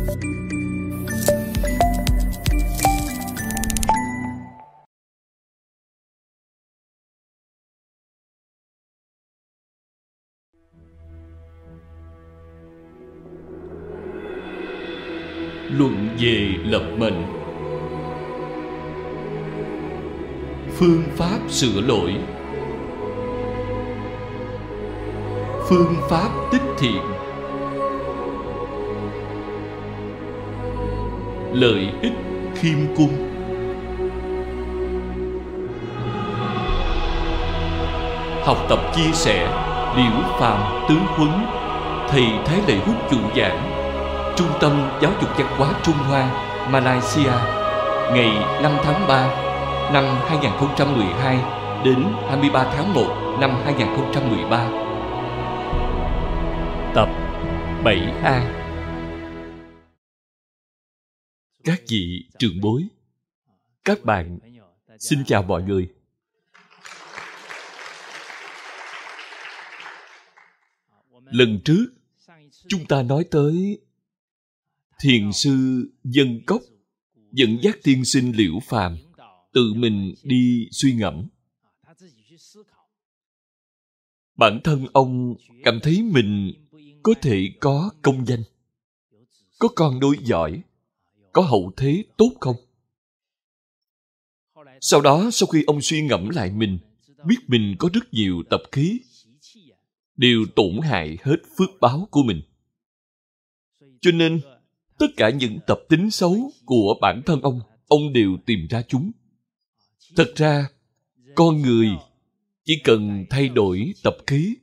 Luận về lập mệnh. Phương pháp sửa lỗi. Phương pháp tích thiện. Lợi ích khiêm cung. Học tập chia sẻ Liễu Phàm tứ huấn. Thầy Thái Lệ Hút chủ giảng, Trung tâm Giáo dục Văn hóa Trung Hoa, Malaysia, ngày 5 tháng 3 năm 2012 đến 23 tháng 1 năm 2013. Tập 7A. Các vị trưởng bối, các bạn, xin chào mọi người. Lần trước, chúng ta nói tới Thiền sư Dân Cốc dẫn dắt tiên sinh Liễu Phàm tự mình đi suy ngẫm. Bản thân ông cảm thấy mình có thể có công danh, có con nối giỏi, có hậu thế tốt không? Sau đó, sau khi ông suy ngẫm lại mình, biết mình có rất nhiều tập khí, đều tổn hại hết phước báo của mình. Cho nên, tất cả những tập tính xấu của bản thân ông đều tìm ra chúng. Thật ra, con người chỉ cần thay đổi tập khí,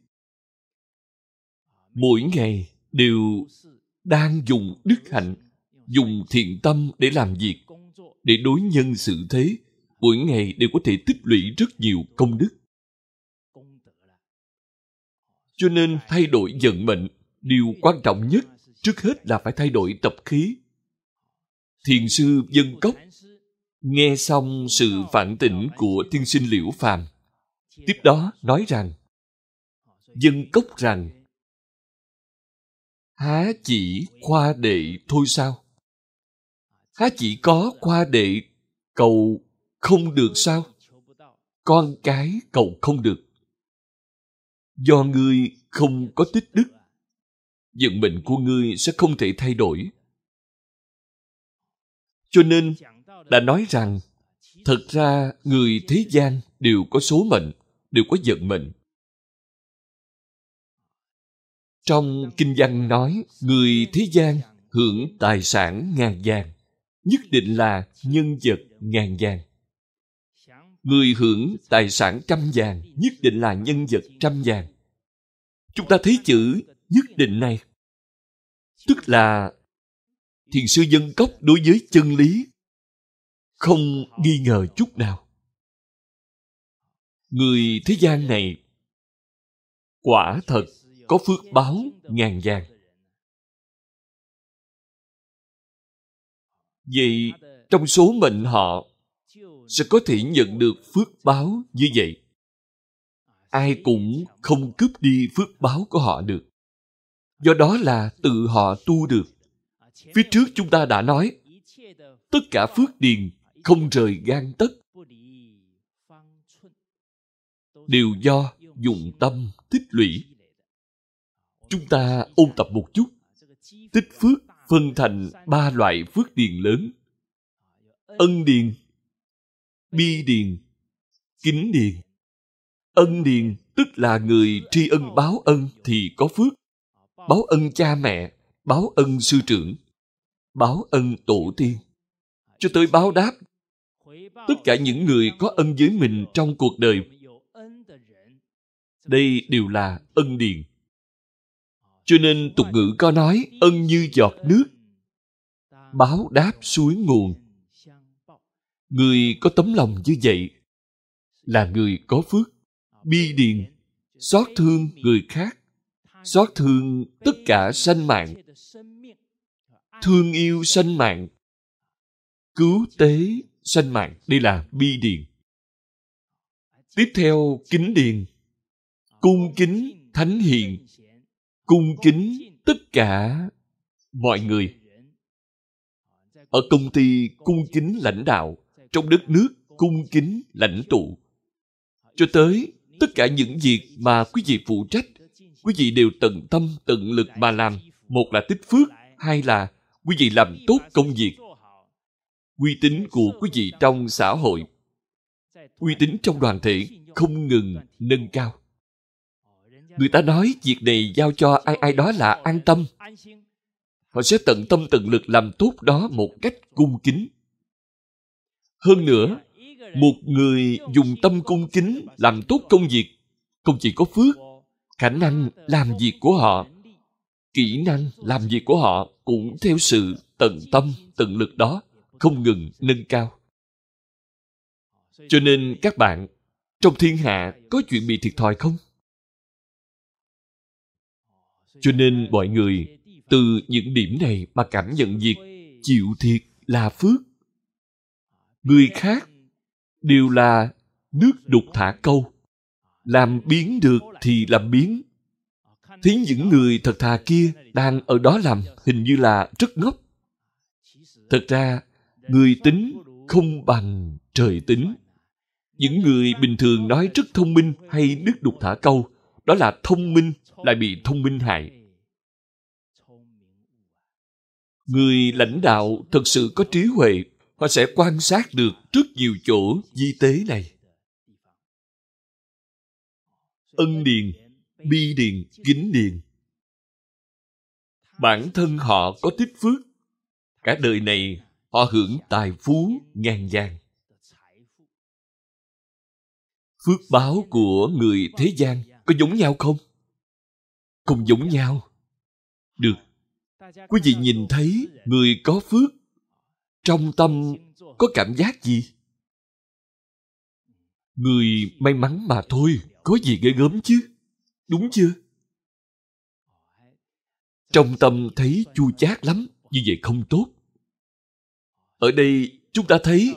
mỗi ngày đều đang dùng đức hạnh, dùng thiện tâm để làm việc, để đối nhân xử thế, mỗi ngày đều có thể tích lũy rất nhiều công đức. Cho nên thay đổi vận mệnh, điều quan trọng nhất trước hết là phải thay đổi tập khí. Thiền sư Dân Cốc nghe xong sự phản tỉnh của tiên sinh Liễu Phàm, tiếp đó nói rằng: Dân Cốc rằng, há chỉ khoa đệ thôi sao? Há chỉ có khoa đệ cầu không được sao? Con cái cầu không được. Do ngươi không có tích đức, vận mệnh của ngươi sẽ không thể thay đổi. Cho nên, đã nói rằng, thật ra người thế gian đều có số mệnh, đều có vận mệnh. Trong kinh văn nói, người thế gian hưởng tài sản ngàn vàng, nhất định là nhân vật ngàn vàng. Người hưởng tài sản trăm vàng, nhất định là nhân vật trăm vàng. Chúng ta thấy chữ nhất định này, tức là Thiền sư Dân Cốc đối với chân lý không nghi ngờ chút nào. Người thế gian này quả thật có phước báo ngàn vàng. Vậy trong số mệnh họ sẽ có thể nhận được phước báo như vậy. Ai cũng không cướp đi phước báo của họ được. Do đó là tự họ tu được. Phía trước chúng ta đã nói, tất cả phước điền không rời gang tấc, đều do dụng tâm tích lũy. Chúng ta ôn tập một chút. Tích phước phân thành 3 loại phước điền lớn: ân điền, bi điền, kính điền. Ân điền tức là người tri ân báo ân thì có phước. Báo ân cha mẹ, báo ân sư trưởng, báo ân tổ tiên, cho tới báo đáp tất cả những người có ân với mình trong cuộc đời. Đây đều là ân điền. Cho nên tục ngữ có nói, ân như giọt nước, báo đáp suối nguồn. Người có tấm lòng như vậy là người có phước. Bi điền, xót thương người khác, xót thương tất cả sanh mạng, thương yêu sanh mạng, cứu tế sanh mạng. Đây là bi điền. Tiếp theo, kính điền, cung kính thánh hiền, cung kính tất cả mọi người. Ở công ty cung kính lãnh đạo, trong đất nước cung kính lãnh tụ. Cho tới tất cả những việc mà quý vị phụ trách, quý vị đều tận tâm, tận lực mà làm. Một là tích phước, hai là quý vị làm tốt công việc. Uy tín của quý vị trong xã hội, uy tín trong đoàn thể không ngừng nâng cao. Người ta nói việc này giao cho ai ai đó là an tâm. Họ sẽ tận tâm tận lực làm tốt đó một cách cung kính. Hơn nữa, một người dùng tâm cung kính làm tốt công việc, không chỉ có phước, khả năng làm việc của họ, kỹ năng làm việc của họ cũng theo sự tận tâm, tận lực đó, không ngừng nâng cao. Cho nên các bạn, trong thiên hạ có chuyện bị thiệt thòi không? Cho nên mọi người từ những điểm này mà cảm nhận việc chịu thiệt là phước. Người khác đều là nước đục thả câu. Làm biến được thì làm biến. Thấy những người thật thà kia đang ở đó làm hình như là rất ngốc. Thật ra, người tính không bằng trời tính. Những người bình thường nói rất thông minh hay nước đục thả câu, đó là thông minh lại bị thông minh hại. Người lãnh đạo thật sự có trí huệ, họ sẽ quan sát được rất nhiều chỗ vi tế này. Ân điền, bi điền, kính điền. Bản thân họ có tích phước. Cả đời này họ hưởng tài phú ngàn vàng. Phước báo của người thế gian có giống nhau không? Không giống nhau. Được. Quý vị nhìn thấy người có phước, trong tâm có cảm giác gì? Người may mắn mà thôi, có gì ghê gớm chứ? Đúng chưa? Trong tâm thấy chua chát lắm, như vậy không tốt. Ở đây chúng ta thấy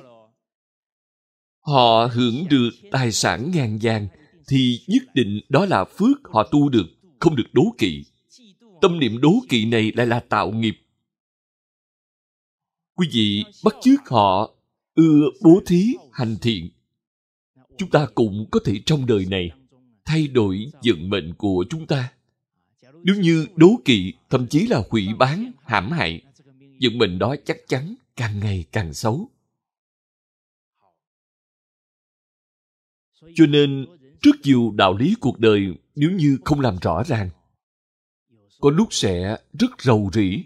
họ hưởng được tài sản ngàn vàng thì nhất định đó là phước họ tu được, không được đố kỵ. Tâm niệm đố kỵ này lại là tạo nghiệp. Quý vị bắt chước họ ưa bố thí hành thiện. Chúng ta cũng có thể trong đời này thay đổi vận mệnh của chúng ta. Nếu như đố kỵ, thậm chí là hủy bán, hãm hại, vận mệnh đó chắc chắn càng ngày càng xấu. Cho nên, rất nhiều đạo lý cuộc đời nếu như không làm rõ ràng, có lúc sẽ rất rầu rĩ,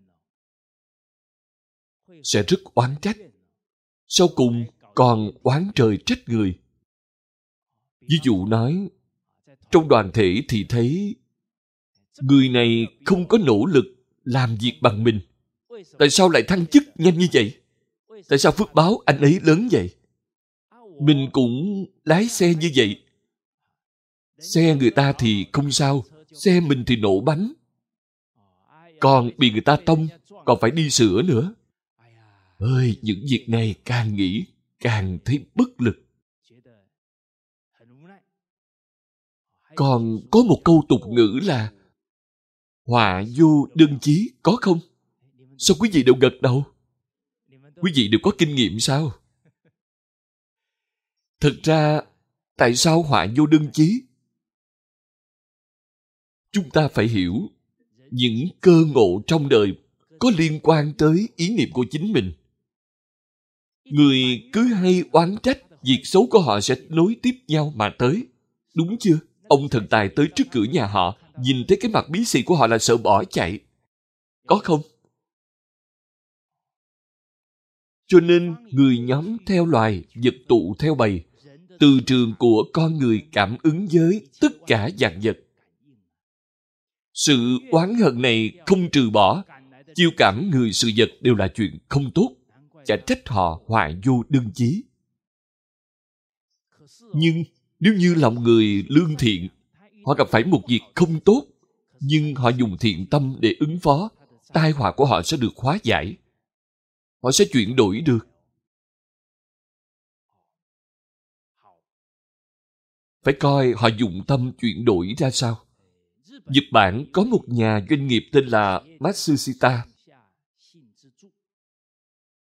sẽ rất oán trách. Sau cùng còn oán trời trách người. Ví dụ nói, trong đoàn thể thì thấy người này không có nỗ lực làm việc bằng mình. Tại sao lại thăng chức nhanh như vậy? Tại sao phước báo anh ấy lớn vậy? Mình cũng lái xe như vậy. Xe người ta thì không sao, xe mình thì nổ bánh. Còn bị người ta tông, còn phải đi sửa nữa. Ơi, những việc này càng nghĩ, càng thấy bất lực. Còn có một câu tục ngữ là họa vô đơn chí, có không? Sao quý vị đều gật đầu? Quý vị đều có kinh nghiệm sao? Thực ra, tại sao họa vô đơn chí? Chúng ta phải hiểu, những cơ ngộ trong đời có liên quan tới ý niệm của chính mình. Người cứ hay oán trách, việc xấu của họ sẽ nối tiếp nhau mà tới. Đúng chưa? Ông thần tài tới trước cửa nhà họ, nhìn thấy cái mặt bí xị của họ là sợ bỏ chạy. Có không? Cho nên, người nhóm theo loài, vật tụ theo bầy. Từ trường của con người cảm ứng với tất cả vạn vật. Sự oán hận này không trừ bỏ, chiêu cảm người sự vật đều là chuyện không tốt. Chả trách họ họa vô đơn chí. Nhưng nếu như lòng người lương thiện, họ gặp phải một việc không tốt, nhưng họ dùng thiện tâm để ứng phó, tai họa của họ sẽ được hóa giải. Họ sẽ chuyển đổi được. Phải coi họ dụng tâm chuyển đổi ra sao. Nhật Bản có một nhà doanh nghiệp tên là Matsushita.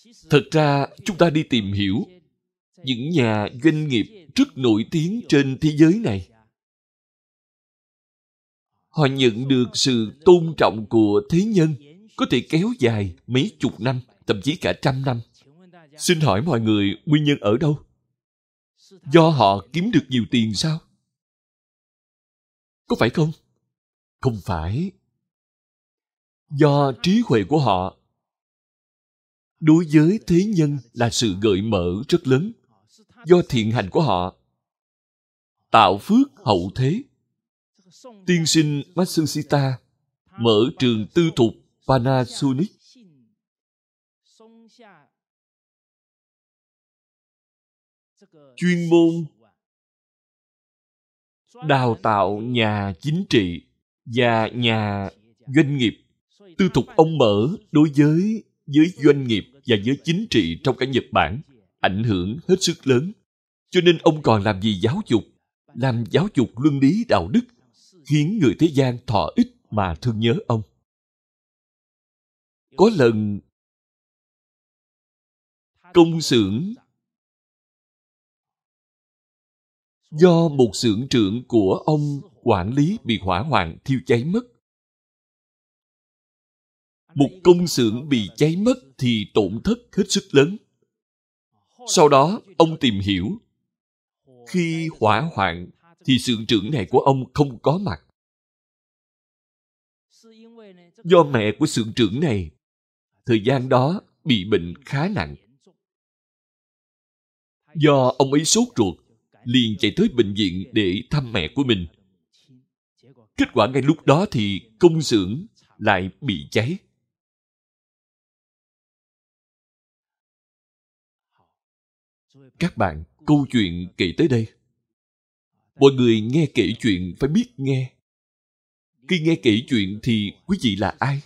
Thật ra, chúng ta đi tìm hiểu những nhà doanh nghiệp rất nổi tiếng trên thế giới này. Họ nhận được sự tôn trọng của thế nhân, có thể kéo dài mấy chục năm, thậm chí cả trăm năm. Xin hỏi mọi người, nguyên nhân ở đâu? Do họ kiếm được nhiều tiền sao? Có phải không? Không phải. Do trí huệ của họ đối với thế nhân là sự gợi mở rất lớn. Do thiện hành của họ tạo phước hậu thế. Tiên sinh Matsushita mở trường tư thục Panasonic. Chuyên môn đào tạo nhà chính trị và nhà doanh nghiệp. Tư thục ông mở đối với doanh nghiệp và giới chính trị trong cả Nhật Bản ảnh hưởng hết sức lớn. Cho nên ông còn làm gì giáo dục? Làm giáo dục luân lý đạo đức, khiến người thế gian thọ ích mà thương nhớ ông. Có lần công xưởng do một xưởng trưởng của ông quản lý bị hỏa hoạn thiêu cháy mất. Một công xưởng bị cháy mất thì tổn thất hết sức lớn. Sau đó, ông tìm hiểu. Khi hỏa hoạn thì xưởng trưởng này của ông không có mặt. Do mẹ của xưởng trưởng này thời gian đó bị bệnh khá nặng. Do ông ấy sốt ruột, liền chạy tới bệnh viện để thăm mẹ của mình. Kết quả ngay lúc đó thì công xưởng lại bị cháy. Các bạn, câu chuyện kể tới đây. Mọi người nghe kể chuyện phải biết nghe. Khi nghe kể chuyện thì quý vị là ai?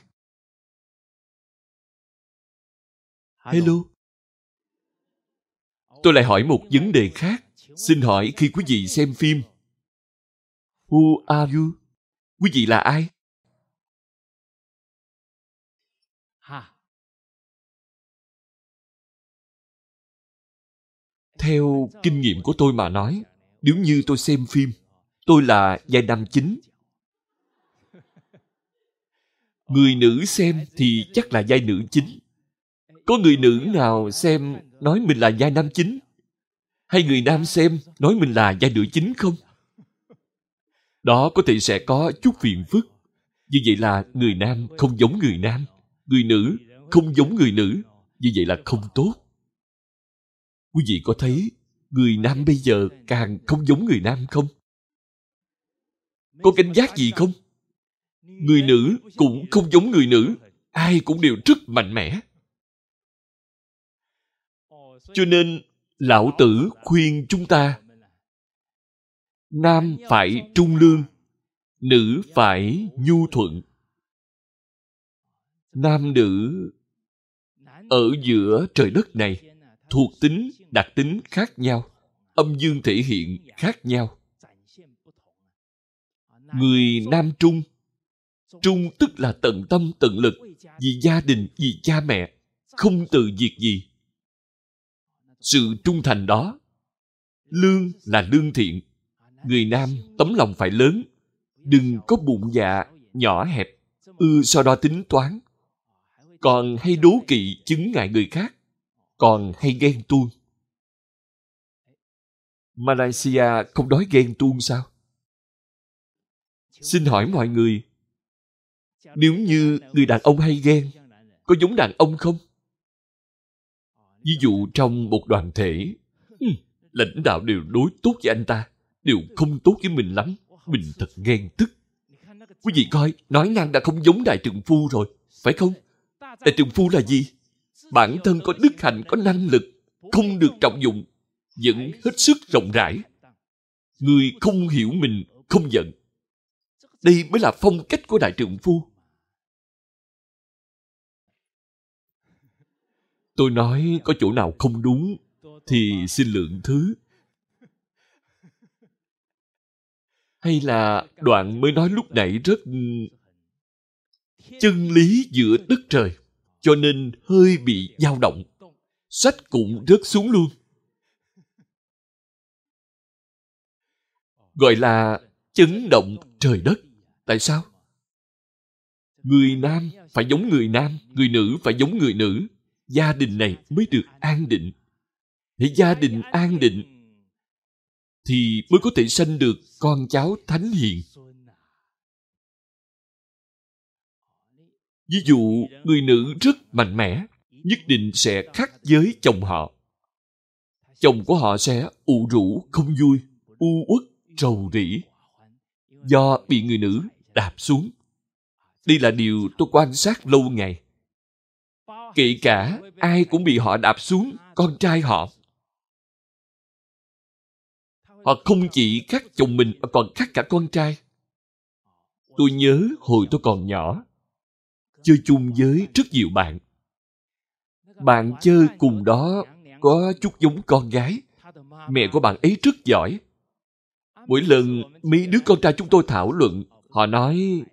Hello. Tôi lại hỏi một vấn đề khác. Xin hỏi khi quý vị xem phim, Who are you? Quý vị là ai? Theo kinh nghiệm của tôi mà nói, nếu như tôi xem phim, tôi là vai nam chính. Người nữ xem thì chắc là vai nữ chính. Có người nữ nào xem nói mình là vai nam chính? Hay người nam xem nói mình là vai nữ chính không? Đó có thể sẽ có chút phiền phức. Như vậy là người nam không giống người nam, người nữ không giống người nữ. Như vậy là không tốt. Quý vị có thấy người nam bây giờ càng không giống người nam không? Có cảnh giác gì không? Người nữ cũng không giống người nữ. Ai cũng đều rất mạnh mẽ. Cho nên, Lão Tử khuyên chúng ta nam phải trung lương, nữ phải nhu thuận. Nam nữ ở giữa trời đất này thuộc tính, đặc tính khác nhau, âm dương thể hiện khác nhau. Người nam trung, trung tức là tận tâm tận lực, vì gia đình, vì cha mẹ, không từ việc gì. Sự trung thành đó. Lương là lương thiện. Người nam tấm lòng phải lớn, đừng có bụng dạ nhỏ hẹp, so đo tính toán, còn hay đố kỵ chứng ngại người khác, còn hay ghen tuông. Malaysia không nói ghen tuông sao? Xin hỏi mọi người, nếu như người đàn ông hay ghen, có giống đàn ông không? Ví dụ trong một đoàn thể, lãnh đạo đều đối tốt với anh ta, đều không tốt với mình lắm. Mình thật ghen tức. Quý vị coi, nói năng đã không giống đại trượng phu rồi, phải không? Đại trượng phu là gì? Bản thân có đức hạnh, có năng lực, không được trọng dụng, vẫn hết sức rộng rãi. Người không hiểu mình, không giận. Đây mới là phong cách của đại trượng phu. Tôi nói có chỗ nào không đúng thì xin lượng thứ. Hay là đoạn mới nói lúc nãy rất chân lý giữa đất trời, cho nên hơi bị dao động. sách cũng rớt xuống luôn. Gọi là chấn động trời đất. Tại sao? Người nam phải giống người nam, người nữ phải giống người nữ. Gia đình này mới được an định. Để gia đình an định thì mới có thể sanh được con cháu thánh hiền. Ví dụ, người nữ rất mạnh mẽ, nhất định sẽ khắc với chồng họ. Chồng của họ sẽ ủ rũ, không vui, u uất, rầu rĩ, do bị người nữ đạp xuống. Đây là điều tôi quan sát lâu ngày. Kể cả ai cũng bị họ đạp xuống, con trai họ. Họ không chỉ khắc chồng mình mà còn khắc cả con trai. Tôi nhớ hồi tôi còn nhỏ, chơi chung với rất nhiều bạn. Bạn chơi cùng đó có chút giống con gái. Mẹ của bạn ấy rất giỏi. Mỗi lần mấy đứa con trai chúng tôi thảo luận, họ nói: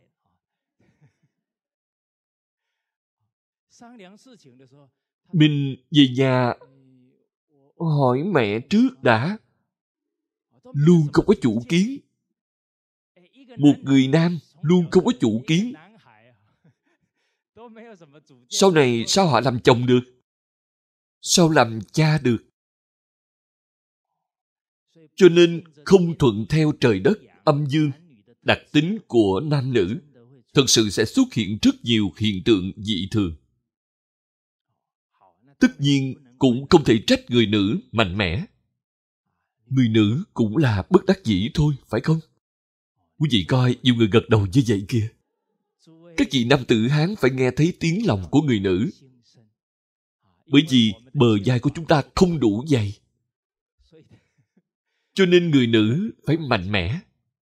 mình về nhà hỏi mẹ trước đã. Luôn không có chủ kiến. Một người nam luôn không có chủ kiến. Sau này sao họ làm chồng được? Sao làm cha được? Cho nên không thuận theo trời đất, âm dương, đặc tính của nam nữ, thật sự sẽ xuất hiện rất nhiều hiện tượng dị thường. Tất nhiên cũng không thể trách người nữ mạnh mẽ. Người nữ cũng là bất đắc dĩ thôi, phải không? Quý vị coi nhiều người gật đầu như vậy kìa. Các vị nam tử Hán phải nghe thấy tiếng lòng của người nữ. Bởi vì bờ vai của chúng ta không đủ dày. Cho nên người nữ phải mạnh mẽ.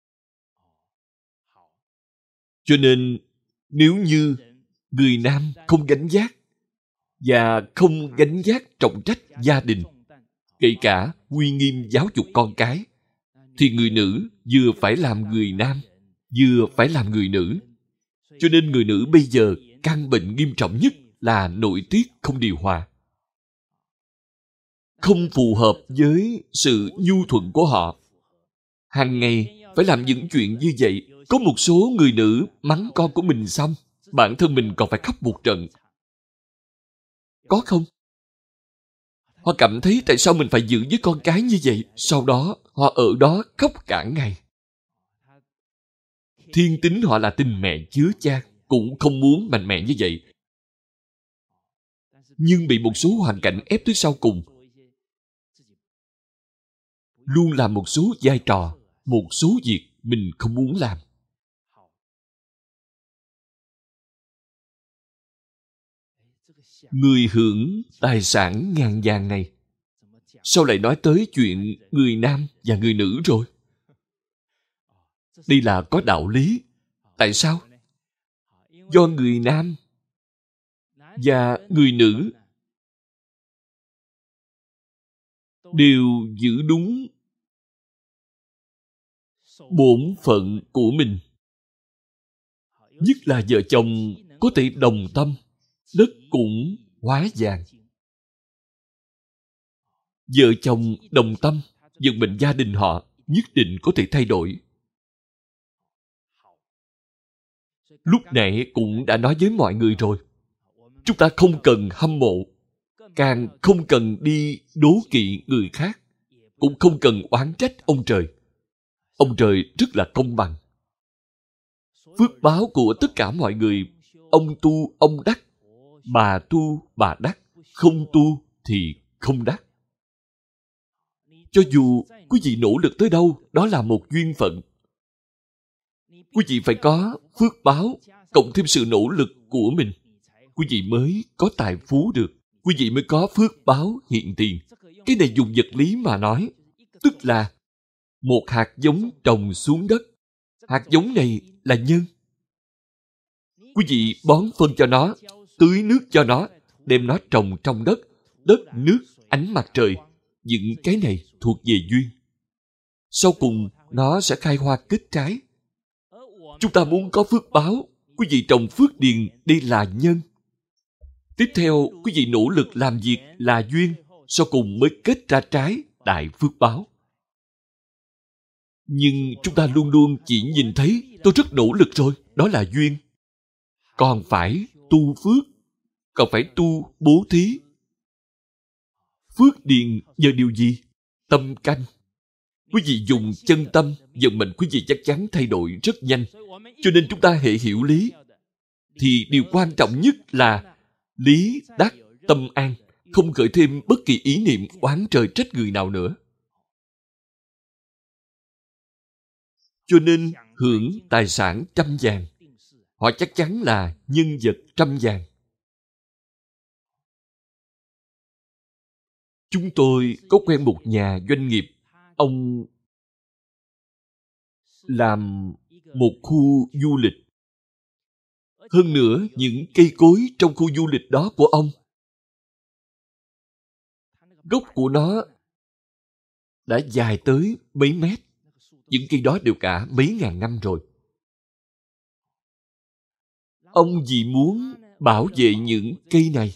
Cho nên nếu như người nam không gánh vác và không gánh vác trọng trách gia đình, kể cả uy nghiêm giáo dục con cái, thì người nữ vừa phải làm người nam, vừa phải làm người nữ. Cho nên người nữ bây giờ căn bệnh nghiêm trọng nhất là nội tiết không điều hòa. Không phù hợp với sự nhu thuận của họ. Hàng ngày phải làm những chuyện như vậy. Có một số người nữ mắng con của mình xong, bản thân mình còn phải khóc một trận. Có không? Họ cảm thấy tại sao mình phải giữ với con cái như vậy. Sau đó họ ở đó khóc cả ngày. Thiên tính họ là tình mẹ chứa chan, cũng không muốn mạnh mẽ như vậy. Nhưng bị một số hoàn cảnh ép tới sau cùng. Luôn làm một số vai trò, một số việc mình không muốn làm. Người hưởng tài sản ngàn vàng này, sao lại nói tới chuyện người nam và người nữ rồi? Đây là có đạo lý. Tại sao? Do người nam và người nữ đều giữ đúng bổn phận của mình. Nhất là vợ chồng có thể đồng tâm, đất cũng hóa vàng. Vợ chồng đồng tâm, vận mệnh gia đình họ nhất định có thể thay đổi. Lúc nãy cũng đã nói với mọi người rồi. Chúng ta không cần hâm mộ, càng không cần đi đố kỵ người khác, cũng không cần oán trách ông trời. Ông trời rất là công bằng. Phước báo của tất cả mọi người, ông tu ông đắc, bà tu bà đắc, không tu thì không đắc. Cho dù quý vị nỗ lực tới đâu, đó là một duyên phận. Quý vị phải có phước báo, cộng thêm sự nỗ lực của mình. Quý vị mới có tài phú được. Quý vị mới có phước báo hiện tiền. Cái này dùng vật lý mà nói, tức là một hạt giống trồng xuống đất. Hạt giống này là nhân. Quý vị bón phân cho nó, tưới nước cho nó, đem nó trồng trong đất. Đất, nước, ánh mặt trời, những cái này thuộc về duyên. Sau cùng, nó sẽ khai hoa kết trái. Chúng ta muốn có phước báo, quý vị trồng phước điền, đây là nhân. Tiếp theo, quý vị nỗ lực làm việc là duyên, sau cùng mới kết ra trái đại phước báo. Nhưng chúng ta luôn luôn chỉ nhìn thấy tôi rất nỗ lực rồi, đó là duyên. Còn phải tu phước, còn phải tu bố thí. Phước điền nhờ điều gì? Tâm canh. Quý vị dùng chân tâm, vận mệnh quý vị chắc chắn thay đổi rất nhanh. Cho nên chúng ta hệ hiểu lý, thì điều quan trọng nhất là lý đắc tâm an, không khởi thêm bất kỳ ý niệm oán trời trách người nào nữa. Cho nên hưởng tài sản 100 vàng, họ chắc chắn là nhân vật 100 vàng. Chúng tôi có quen một nhà doanh nghiệp, ông làm một khu du lịch. Hơn nữa, những cây cối trong khu du lịch đó của ông, gốc của nó đã dài tới mấy mét. Những cây đó đều cả mấy ngàn năm rồi. Ông vì muốn bảo vệ những cây này,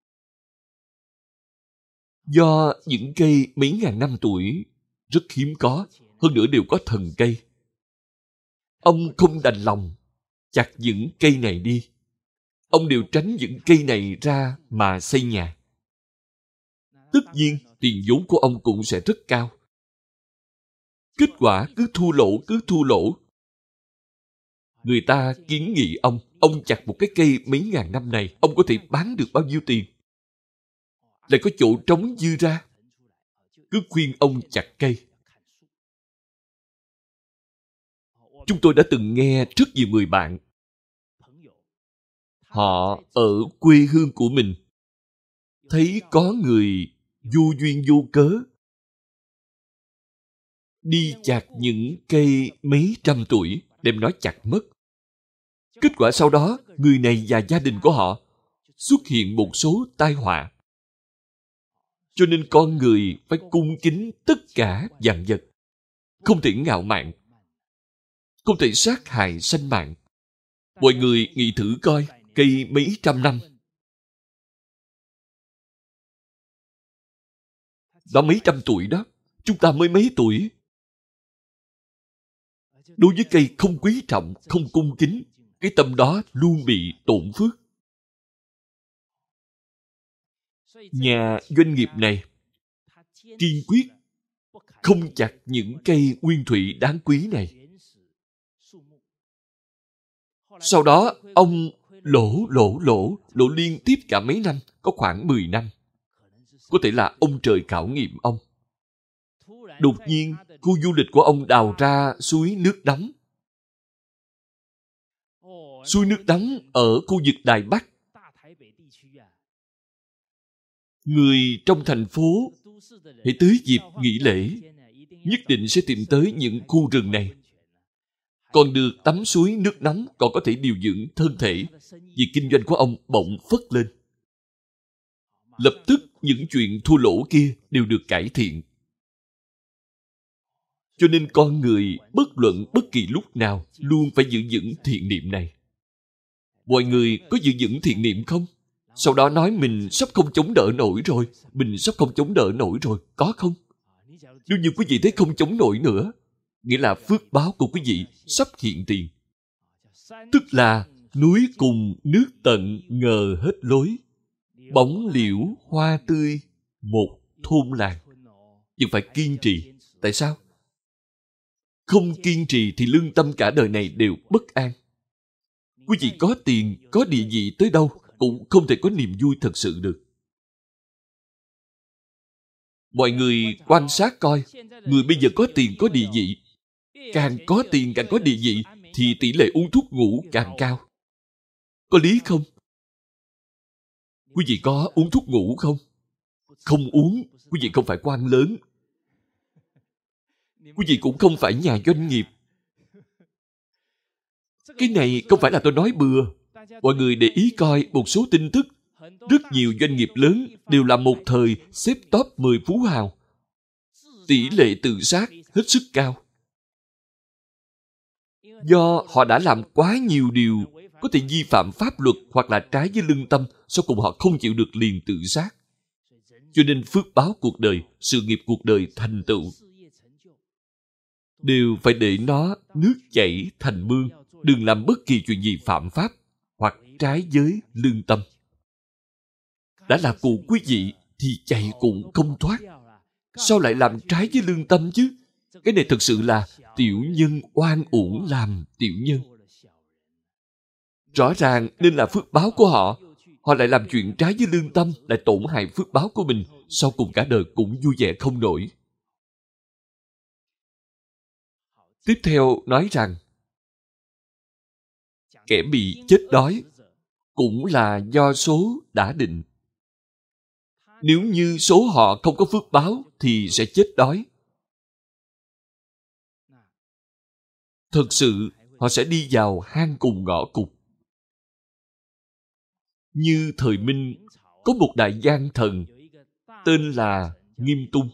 do những cây mấy ngàn năm tuổi rất hiếm có, hơn nữa đều có thần cây. Ông không đành lòng chặt những cây này đi. Ông đều tránh những cây này ra mà xây nhà. Tất nhiên, tiền vốn của ông cũng sẽ rất cao. Kết quả cứ thua lỗ. Người ta kiến nghị ông chặt một cái cây mấy ngàn năm này, ông có thể bán được bao nhiêu tiền? Lại có chỗ trống dư ra. Cứ khuyên ông chặt cây. Chúng tôi đã từng nghe rất nhiều người bạn. Họ ở quê hương của mình, thấy có người vô duyên vô cớ đi chặt những cây mấy trăm tuổi, đem nó chặt mất. Kết quả sau đó, người này và gia đình của họ xuất hiện một số tai họa. Cho nên con người phải cung kính tất cả vạn vật. Không thể ngạo mạn, không thể sát hại sanh mạng. Mọi người nghĩ thử coi, cây mấy trăm năm, đó mấy trăm tuổi đó, chúng ta mới mấy tuổi. Đối với cây không quý trọng, không cung kính, cái tâm đó luôn bị tổn phước. Nhà doanh nghiệp này kiên quyết không chặt những cây nguyên thủy đáng quý này. Sau đó, ông lỗ liên tiếp cả mấy năm, có khoảng 10 năm. Có thể là ông trời khảo nghiệm ông. Đột nhiên, khu du lịch của ông đào ra suối nước nóng. Suối nước nóng ở khu vực Đài Bắc. Người trong thành phố hãy tới dịp nghỉ lễ nhất định sẽ tìm tới những khu rừng này. Còn được tắm suối nước nóng, còn có thể điều dưỡng thân thể. Việc kinh doanh của ông bỗng phất lên. Lập tức những chuyện thua lỗ kia đều được cải thiện. Cho nên con người bất luận bất kỳ lúc nào luôn phải giữ vững thiện niệm này. Mọi người có giữ vững thiện niệm không? Sau đó nói mình sắp không chống đỡ nổi rồi. Mình sắp không chống đỡ nổi rồi. Có không? Nếu như quý vị thấy không chống nổi nữa, nghĩa là phước báo của quý vị sắp hiện tiền. Tức là núi cùng nước tận ngờ hết lối. Bóng liễu hoa tươi một thôn làng. Nhưng phải kiên trì. Tại sao? Không kiên trì thì lương tâm cả đời này đều bất an. Quý vị có tiền, có địa vị tới đâu cũng không thể có niềm vui thật sự được. Mọi người quan sát coi, người bây giờ có tiền có địa vị, càng có tiền càng có địa vị thì tỷ lệ uống thuốc ngủ càng cao. Có lý không? Quý vị có uống thuốc ngủ không? Không uống, quý vị không phải quan lớn. Quý vị cũng không phải nhà doanh nghiệp. Cái này không phải là tôi nói bừa. Mọi người để ý coi một số tin tức. Rất nhiều doanh nghiệp lớn đều là một thời xếp top 10 phú hào. Tỷ lệ tự sát hết sức cao. Do họ đã làm quá nhiều điều có thể vi phạm pháp luật hoặc là trái với lương tâm, sau cùng họ không chịu được liền tự sát. Cho nên phước báo cuộc đời, sự nghiệp cuộc đời thành tựu đều phải để nó nước chảy thành mương, đừng làm bất kỳ chuyện gì phạm pháp hoặc trái với lương tâm. Đã là của quý vị thì chạy cũng không thoát. Sao lại làm trái với lương tâm chứ? Cái này thực sự là tiểu nhân oan uổng làm tiểu nhân. Rõ ràng nên là phước báo của họ, họ lại làm chuyện trái với lương tâm, lại tổn hại phước báo của mình, sau cùng cả đời cũng vui vẻ không nổi. Tiếp theo nói rằng kẻ bị chết đói cũng là do số đã định. Nếu như số họ không có phước báo thì sẽ chết đói. Thực sự họ sẽ đi vào hang cùng ngõ cụt. Như thời Minh có một đại gian thần tên là Nghiêm Tung.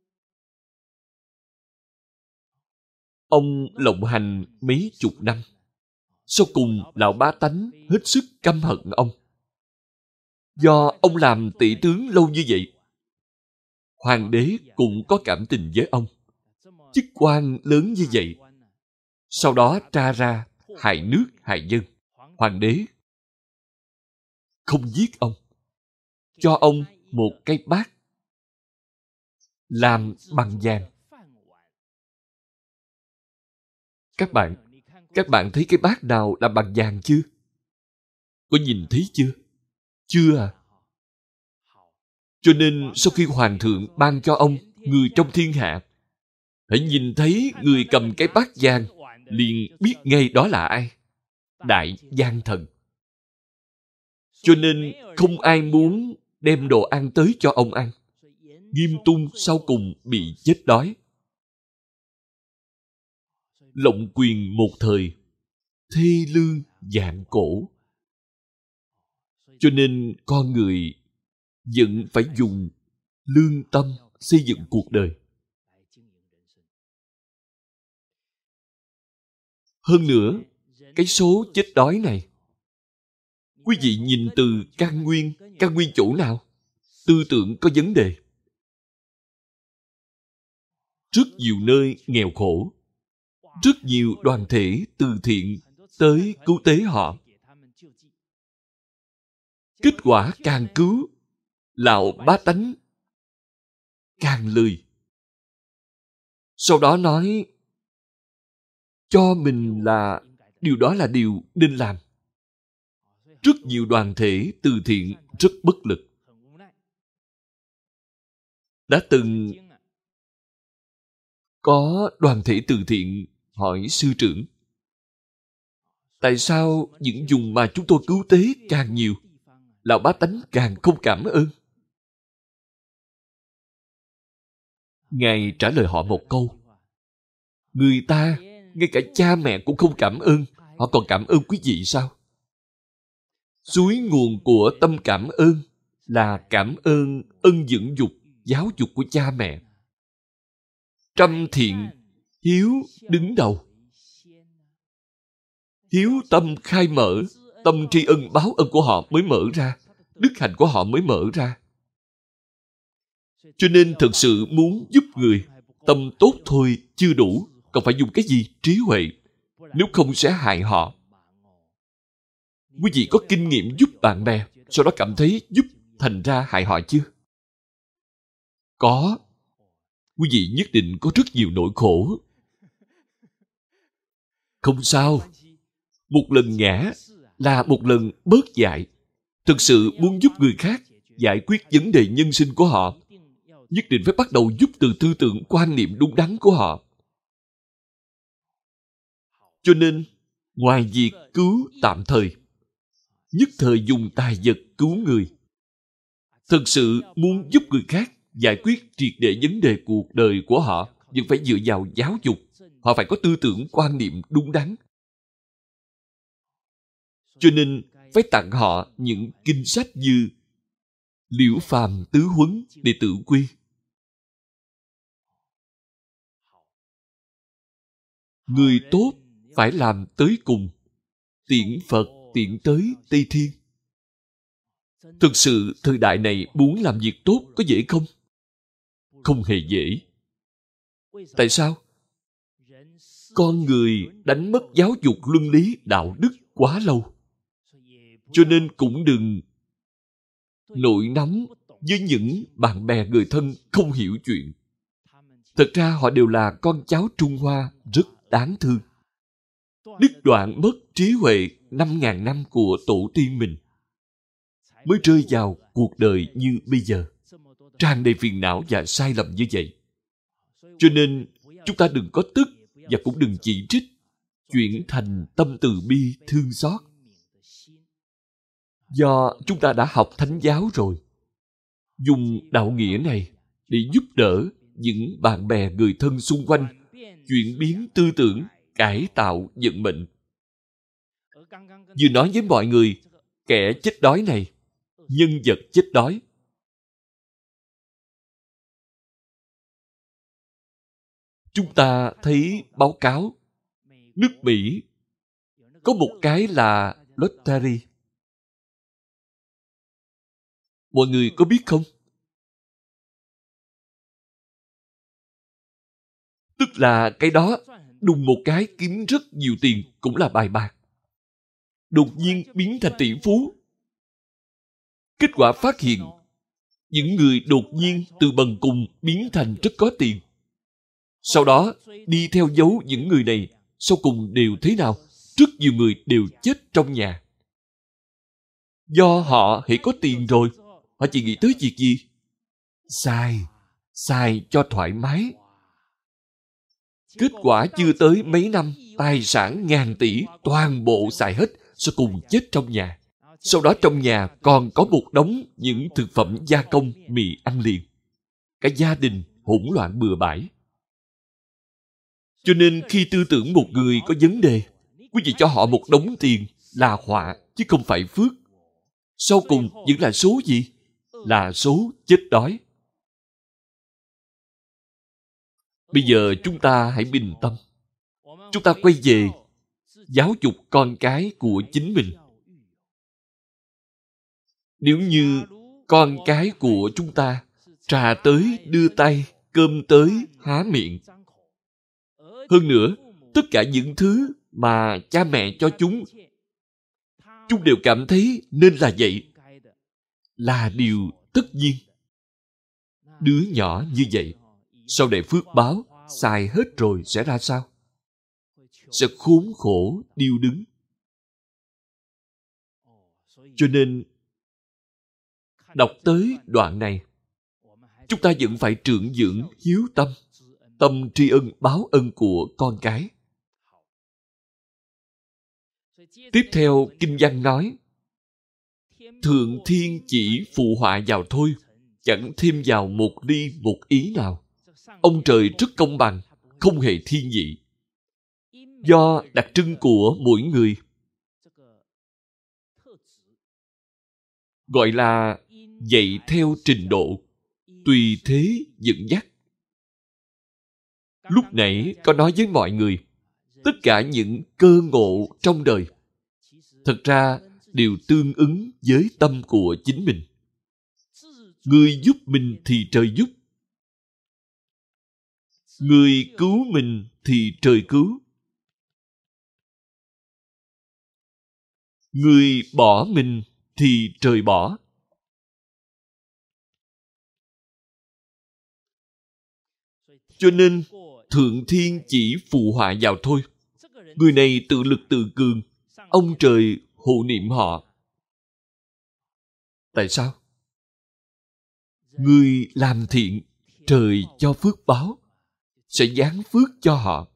Ông lộng hành mấy chục năm. Sau cùng lão bá tánh hết sức căm hận ông. Do ông làm tỷ tướng lâu như vậy, hoàng đế cũng có cảm tình với ông. Chức quan lớn như vậy, sau đó tra ra hại nước hại dân. Hoàng đế không giết ông, cho ông một cái bát làm bằng vàng. Các bạn thấy cái bát nào làm bằng vàng chưa? Có nhìn thấy chưa? Chưa à? Cho nên sau khi hoàng thượng ban cho ông, người trong thiên hạ hãy nhìn thấy người cầm cái bát vàng liền biết ngay đó là ai. Đại gian thần. Cho nên không ai muốn đem đồ ăn tới cho ông ăn. Nghiêm Tung sau cùng bị chết đói. Lộng quyền một thời, thê lương vạn cổ. Cho nên con người vẫn phải dùng lương tâm xây dựng cuộc đời. Hơn nữa, cái số chết đói này, quý vị nhìn từ căn nguyên chỗ nào? Tư tưởng có vấn đề. Rất nhiều nơi nghèo khổ, rất nhiều đoàn thể từ thiện tới cứu tế họ. Kết quả càng cứu, lão bá tánh càng lười. Sau đó nói cho mình là điều đó là điều nên làm. Rất nhiều đoàn thể từ thiện rất bất lực. Đã từng có đoàn thể từ thiện hỏi sư trưởng, tại sao những vùng mà chúng tôi cứu tế càng nhiều, lão bá tánh càng không cảm ơn? Ngài trả lời họ một câu, người ta ngay cả cha mẹ cũng không cảm ơn, họ còn cảm ơn quý vị sao? Suối nguồn của tâm cảm ơn là cảm ơn ân dưỡng dục, giáo dục của cha mẹ. Trăm thiện, hiếu đứng đầu. Hiếu tâm khai mở, tâm tri ân báo ân của họ mới mở ra, đức hạnh của họ mới mở ra. Cho nên thật sự muốn giúp người, tâm tốt thôi chưa đủ, còn phải dùng cái gì? Trí huệ. Nếu không sẽ hại họ. Quý vị có kinh nghiệm giúp bạn bè, sau đó cảm thấy giúp thành ra hại họ chưa? Có. Quý vị nhất định có rất nhiều nỗi khổ. Không sao. Một lần ngã là một lần bớt dại. Thực sự muốn giúp người khác giải quyết vấn đề nhân sinh của họ, nhất định phải bắt đầu giúp từ tư tưởng quan niệm đúng đắn của họ. Cho nên, ngoài việc cứu tạm thời, nhất thời dùng tài vật cứu người, thực sự muốn giúp người khác giải quyết triệt để vấn đề cuộc đời của họ, vẫn phải dựa vào giáo dục. Họ phải có tư tưởng quan niệm đúng đắn. Cho nên, phải tặng họ những kinh sách như Liễu Phàm Tứ Huấn để tự quy. Người tốt phải làm tới cùng, tiễn Phật tiễn tới Tây Thiên. Thực sự thời đại này muốn làm việc tốt có dễ không? Không hề dễ. Tại sao? Con người đánh mất giáo dục luân lý đạo đức quá lâu. Cho nên cũng đừng nổi nóng với những bạn bè người thân không hiểu chuyện. Thật ra họ đều là con cháu Trung Hoa rất đáng thương. Đứt đoạn mất trí huệ 5.000 năm của tổ tiên mình, mới rơi vào cuộc đời như bây giờ, tràn đầy phiền não và sai lầm như vậy. Cho nên chúng ta đừng có tức và cũng đừng chỉ trích, chuyển thành tâm từ bi thương xót. Do chúng ta đã học thánh giáo rồi, dùng đạo nghĩa này để giúp đỡ những bạn bè người thân xung quanh chuyển biến tư tưởng, cải tạo vận mệnh. Vừa nói với mọi người, kẻ chết đói này, nhân vật chết đói. Chúng ta thấy báo cáo nước Mỹ có một cái là lottery. Mọi người có biết không? Tức là cái đó đùng một cái kiếm rất nhiều tiền, cũng là bài bạc. Đột nhiên biến thành tỷ phú. Kết quả phát hiện những người đột nhiên từ bần cùng biến thành rất có tiền. Sau đó đi theo dấu những người này, sau cùng đều thế nào? Rất nhiều người đều chết trong nhà. Do họ hãy có tiền rồi, họ chỉ nghĩ tới việc gì? Xài cho thoải mái. Kết quả chưa tới mấy năm, tài sản ngàn tỷ toàn bộ xài hết, sau cùng chết trong nhà. Sau đó trong nhà còn có một đống những thực phẩm gia công mì ăn liền. Cả gia đình hỗn loạn bừa bãi. Cho nên khi tư tưởng một người có vấn đề, quý vị cho họ một đống tiền là họa chứ không phải phước. Sau cùng vẫn là số gì? Là số chết đói. Bây giờ chúng ta hãy bình tâm. Chúng ta quay về giáo dục con cái của chính mình. Nếu như con cái của chúng ta trà tới đưa tay, cơm tới há miệng. Hơn nữa, tất cả những thứ mà cha mẹ cho chúng đều cảm thấy nên là vậy, là điều tất nhiên. Đứa nhỏ như vậy, sau này phước báo, xài hết rồi sẽ ra sao? Sẽ khốn khổ, điêu đứng. Cho nên, đọc tới đoạn này, chúng ta vẫn phải trưởng dưỡng hiếu tâm, tâm tri ân báo ân của con cái. Tiếp theo, Kinh văn nói, Thượng Thiên chỉ phụ họa vào thôi, chẳng thêm vào một ly một ý nào. Ông trời rất công bằng, không hề thiên vị. Do đặc trưng của mỗi người, gọi là dạy theo trình độ, tùy thế dẫn dắt. Lúc nãy có nói với mọi người, tất cả những cơ ngộ trong đời, thật ra đều tương ứng với tâm của chính mình. Người giúp mình thì trời giúp. Người cứu mình thì trời cứu. Người bỏ mình thì trời bỏ. Cho nên, Thượng Thiên chỉ phù họa vào thôi. Người này tự lực tự cường, ông trời hộ niệm họ. Tại sao? Người làm thiện, trời cho phước báo, sẽ giáng phước cho họ.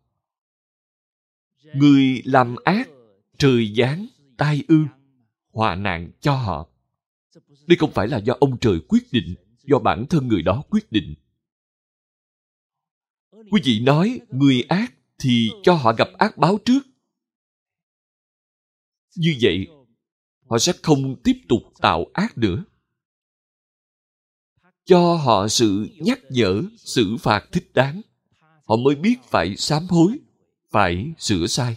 Người làm ác, trời giáng tai ương, họa nạn cho họ. Đây không phải là do ông trời quyết định, do bản thân người đó quyết định. Quý vị nói người ác thì cho họ gặp ác báo trước. Như vậy, họ sẽ không tiếp tục tạo ác nữa. Cho họ sự nhắc nhở, xử phạt thích đáng, họ mới biết phải sám hối, phải sửa sai.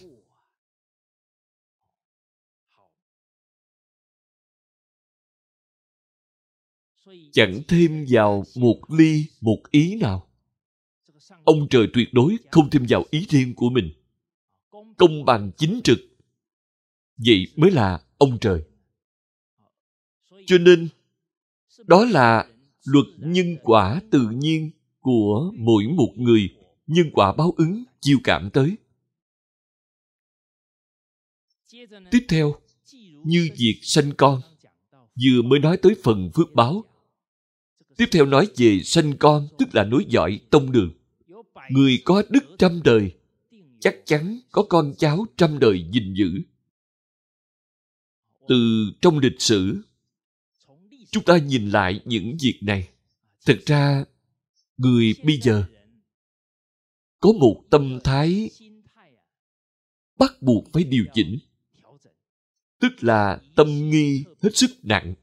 chẳng thêm vào một ly một ý nào. Ông trời tuyệt đối không thêm vào ý riêng của mình. Công bằng chính trực, vậy mới là ông trời. Cho nên đó là luật nhân quả tự nhiên của mỗi một người, nhân quả báo ứng chiêu cảm tới. Tiếp theo, như việc sanh con, vừa mới nói tới phần phước báo. Tiếp theo nói về sanh con, tức là nối dõi tông đường. Người có đức trăm đời, chắc chắn có con cháu trăm đời gìn giữ. Từ trong lịch sử, chúng ta nhìn lại những việc này. Thực ra, người bây giờ có một tâm thái bắt buộc phải điều chỉnh, tức là tâm nghi hết sức nặng.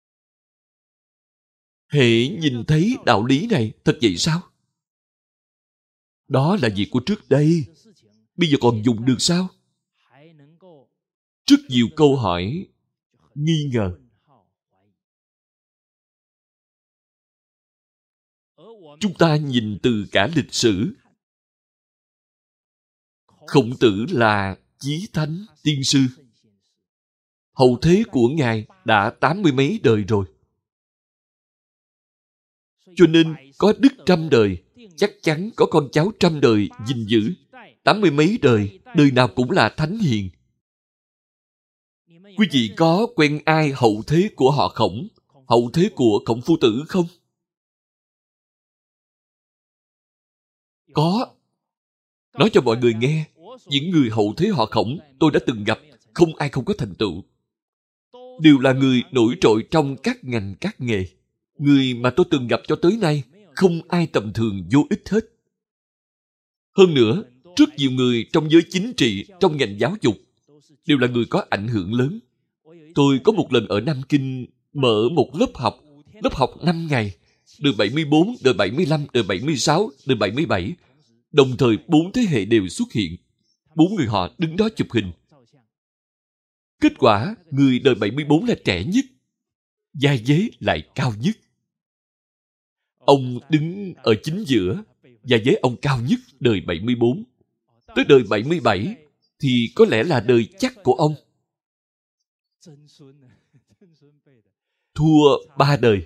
Hễ nhìn thấy đạo lý này, thật vậy sao? Đó là việc của trước đây, bây giờ còn dùng được sao? Rất nhiều câu hỏi nghi ngờ. Chúng ta nhìn từ cả lịch sử, Khổng Tử là chí thánh tiên sư. Hậu thế của Ngài đã 80 mấy đời rồi. Cho nên có đức trăm đời, chắc chắn có con cháu trăm đời gìn giữ. 80 mấy đời, đời nào cũng là thánh hiền. Quý vị có quen ai hậu thế của họ Khổng, hậu thế của Khổng Phu Tử không? Có. Nói cho mọi người nghe, những người hậu thế họ Khổng tôi đã từng gặp, không ai không có thành tựu. Đều là người nổi trội trong các ngành các nghề. Người mà tôi từng gặp cho tới nay, không ai tầm thường vô ích hết. Hơn nữa, rất nhiều người trong giới chính trị, trong ngành giáo dục, đều là người có ảnh hưởng lớn. Tôi có một lần ở Nam Kinh mở một lớp học 5 ngày, đời 74, đời 75, đời 76, đời 77. Đồng thời 4 thế hệ đều xuất hiện. 4 người họ đứng đó chụp hình. Kết quả, người đời 74 là trẻ nhất, vai vế lại cao nhất. Ông đứng ở chính giữa, vai vế ông cao nhất đời 74. Tới đời 77 thì có lẽ là đời chắc của ông. Thua 3 đời.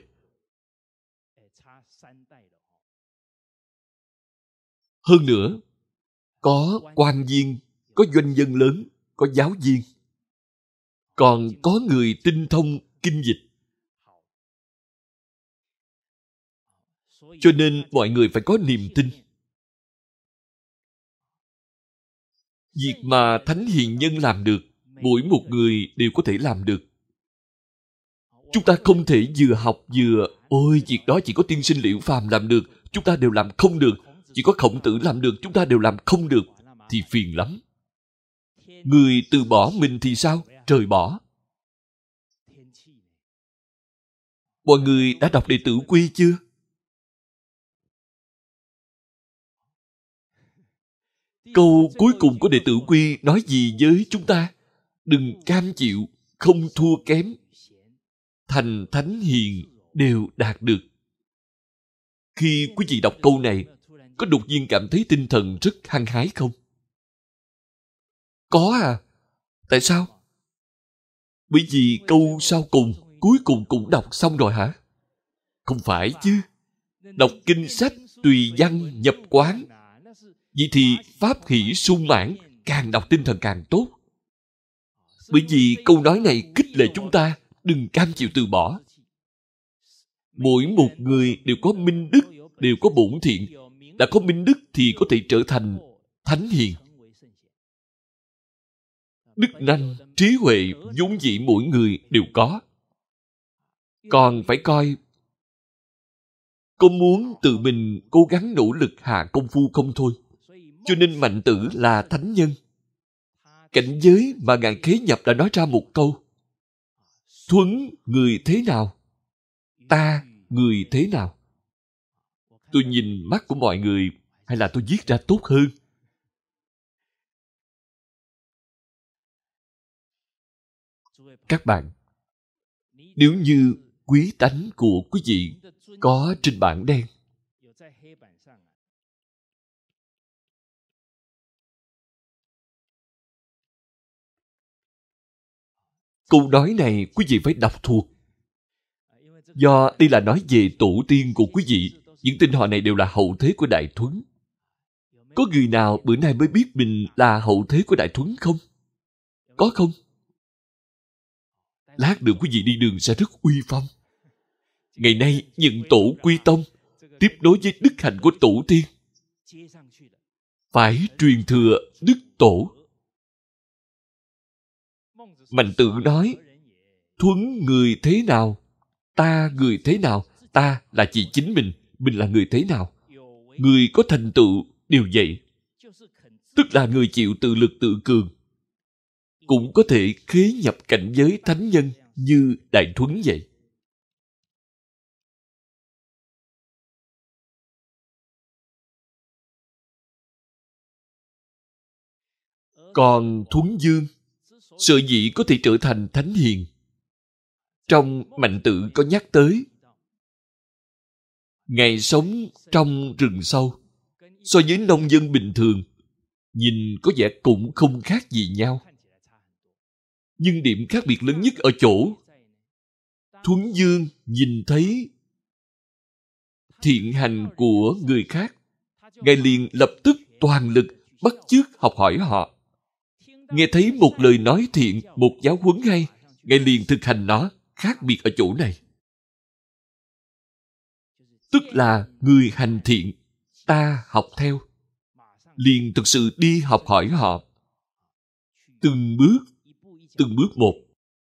Hơn nữa, có quan viên, có doanh nhân lớn, có giáo viên. Còn có người tinh thông kinh dịch. Cho nên mọi người phải có niềm tin. Việc mà thánh hiền nhân làm được, mỗi một người đều có thể làm được. Chúng ta không thể vừa học vừa ôi việc đó chỉ có tiên sinh Liễu Phàm làm được, chúng ta đều làm không được. Chỉ có Khổng Tử làm được, chúng ta đều làm không được. Thì phiền lắm. Người từ bỏ mình thì sao? Trời bỏ. Mọi người đã đọc Đệ Tử Quy chưa? Câu cuối cùng của Đệ Tử Quy nói gì với chúng ta? Đừng cam chịu, không thua kém. Thành thánh hiền đều đạt được. Khi quý vị đọc câu này, có đột nhiên cảm thấy tinh thần rất hăng hái không? Có à. Tại sao? Bởi vì câu sau cùng, cuối cùng cũng đọc xong rồi hả? Không phải chứ. Đọc kinh sách, tùy văn nhập quán. Vậy thì pháp hỷ sung mãn, càng đọc tinh thần càng tốt. Bởi vì câu nói này khích lệ chúng ta đừng cam chịu từ bỏ. Mỗi một người đều có minh đức, đều có bổn thiện. Đã có minh đức thì có thể trở thành thánh hiền. Đức năng, trí huệ vốn dĩ mỗi người đều có. Còn phải coi có muốn tự mình cố gắng nỗ lực hạ công phu không thôi. Cho nên Mạnh Tử là thánh nhân. Cảnh giới mà Ngạn Khế Nhập đã nói ra một câu: Thuấn người thế nào? Ta người thế nào? Tôi nhìn mắt của mọi người, hay là tôi viết ra tốt hơn? Các bạn, nếu như quý tánh của quý vị có trên bảng đen. Câu nói này quý vị phải đọc thuộc. Do đây là nói về tổ tiên của quý vị, những tên họ này đều là hậu thế của Đại Thuấn. Có người nào bữa nay mới biết mình là hậu thế của Đại Thuấn không? Có không? Lát nữa quý vị đi đường sẽ rất uy phong. Ngày nay nhận tổ quy tông, tiếp nối với đức hạnh của tổ tiên. Phải truyền thừa đức tổ. Mạnh Tử nói, Thuấn người thế nào? Ta người thế nào? Ta là chỉ chính mình là người thế nào? Người có thành tựu đều vậy. Tức là người chịu tự lực tự cường. Cũng có thể khế nhập cảnh giới thánh nhân như Đại Thuấn vậy. Còn Thuấn Dương, sở dĩ có thể trở thành thánh hiền, trong Mạnh Tử có nhắc tới, Ngài sống trong rừng sâu, so với nông dân bình thường, nhìn có vẻ cũng không khác gì nhau. Nhưng điểm khác biệt lớn nhất ở chỗ, Thuấn Dương nhìn thấy thiện hành của người khác, Ngài liền lập tức toàn lực bắt chước học hỏi họ. Nghe thấy một lời nói thiện, một giáo huấn hay, Ngài liền thực hành nó. Khác biệt ở chỗ này. Tức là người hành thiện, ta học theo. Liền thực sự đi học hỏi họ. Từng bước một.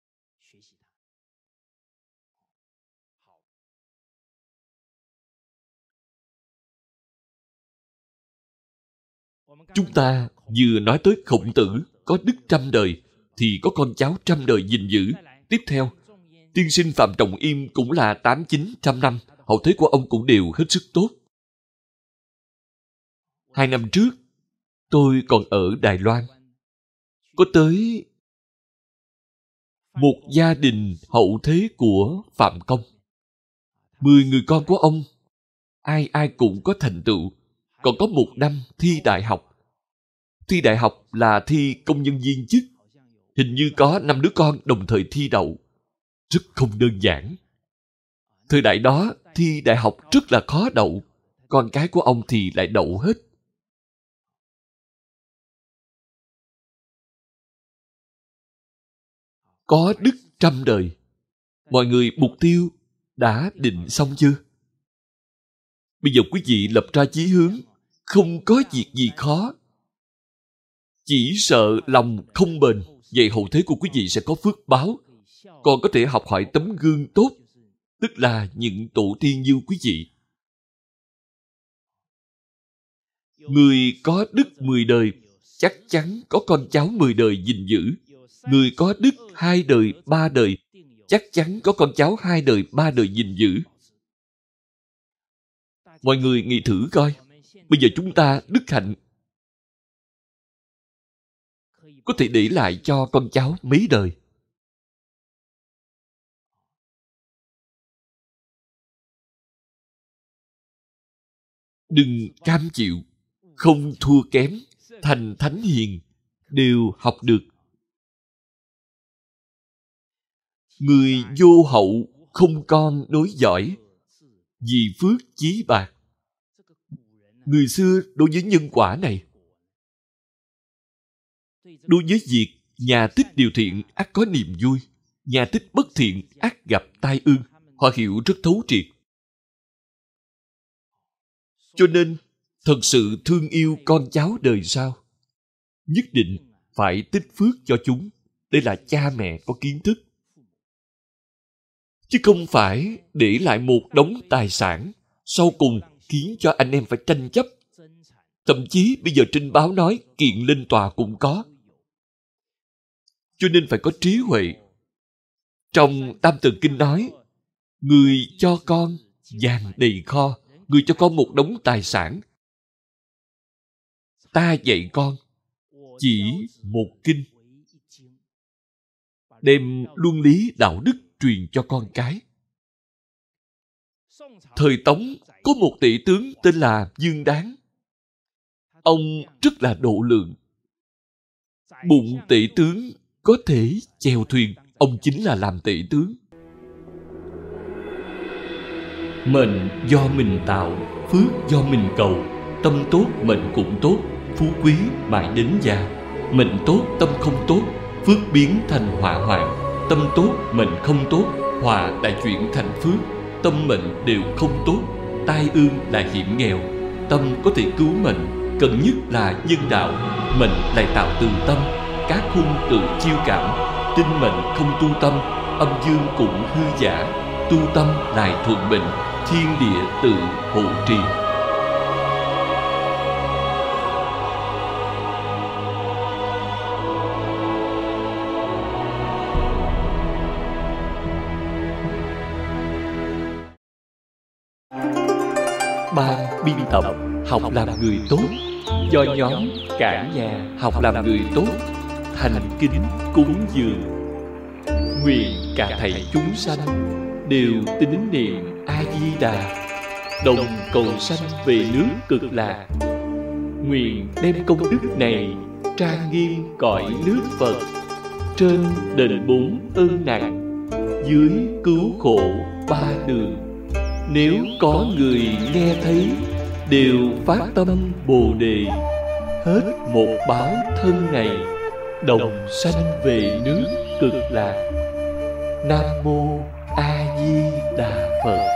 Chúng ta vừa nói tới Khổng Tử có đức 100 đời, thì có con cháu 100 đời gìn giữ. Tiếp theo, tiên sinh Phạm Trọng Im cũng là 800-900 năm, hậu thế của ông cũng đều hết sức tốt. 2 năm trước, tôi còn ở Đài Loan. Có tới một gia đình hậu thế của Phạm Công. 10 người con của ông, ai ai cũng có thành tựu, còn có 1 năm thi đại học. Thi đại học là thi công nhân viên chức. Hình như có 5 đứa con đồng thời thi đậu. Rất không đơn giản. Thời đại đó, thi đại học rất là khó đậu. Con cái của ông thì lại đậu hết. Có đức 100 đời. Mọi người mục tiêu đã định xong chưa? Bây giờ quý vị lập ra chí hướng, không có việc gì khó. Chỉ sợ lòng không bền, vậy hậu thế của quý vị sẽ có phước báo, còn có thể học hỏi tấm gương tốt, tức là những tổ tiên như quý vị. Người có đức 10 đời, chắc chắn có con cháu 10 đời gìn giữ. Người có đức 2 đời, 3 đời, chắc chắn có con cháu 2 đời, 3 đời gìn giữ. Mọi người nghĩ thử coi, bây giờ chúng ta đức hạnh có thể để lại cho con cháu mấy đời. Đừng cam chịu, không thua kém, thành thánh hiền, đều học được. Người vô hậu, không con nối dõi, vì phước chí bạc. Người xưa đối với nhân quả này, đối với việc nhà tích điều thiện ắt có niềm vui, nhà tích bất thiện ắt gặp tai ương, họ hiểu rất thấu triệt. Cho nên, thật sự thương yêu con cháu đời sau, nhất định phải tích phước cho chúng. Đây là cha mẹ có kiến thức. Chứ không phải để lại một đống tài sản, sau cùng khiến cho anh em phải tranh chấp. Thậm chí bây giờ trên báo nói kiện lên tòa cũng có. Cho nên phải có trí huệ. Trong Tam Tự Kinh nói, người cho con vàng đầy kho, người cho con một đống tài sản. Ta dạy con chỉ một kinh, đem luân lý đạo đức truyền cho con cái. Thời Tống có một tể tướng tên là Dương Đáng. Ông rất là độ lượng. Bụng tể tướng có thể chèo thuyền, ông chính là làm tể tướng. Mệnh do mình tạo, phước do mình cầu. Tâm tốt mệnh cũng tốt, phú quý mãi đến già. Mệnh tốt tâm không tốt, phước biến thành họa hoạn. Tâm tốt mệnh không tốt, họa lại chuyển thành phước. Tâm mệnh đều không tốt, tai ương là hiểm nghèo. Tâm có thể cứu mệnh, cần nhất là nhân đạo. Mệnh lại tạo từ tâm, các hung tự chiêu cảm. Tinh mệnh không tu tâm, âm dương cũng hư giả. Tu tâm lại thuận mệnh, thiên địa tự hộ trì. Ban biên tập học làm người tốt, do nhóm Cả Nhà học làm người tốt thành kính cúng dường. Nguyện cả thảy chúng sanh đều tín niệm A Di Đà, đồng cầu sanh về nước Cực Lạc. Nguyện đem công đức này trang nghiêm cõi nước Phật, trên đền bốn ơn nặng, dưới cứu khổ ba đường. Nếu có người nghe thấy, đều phát tâm Bồ Đề, hết một báo thân này, đồng sanh về nước Cực Lạc. Nam Mô A Di Đà Phật.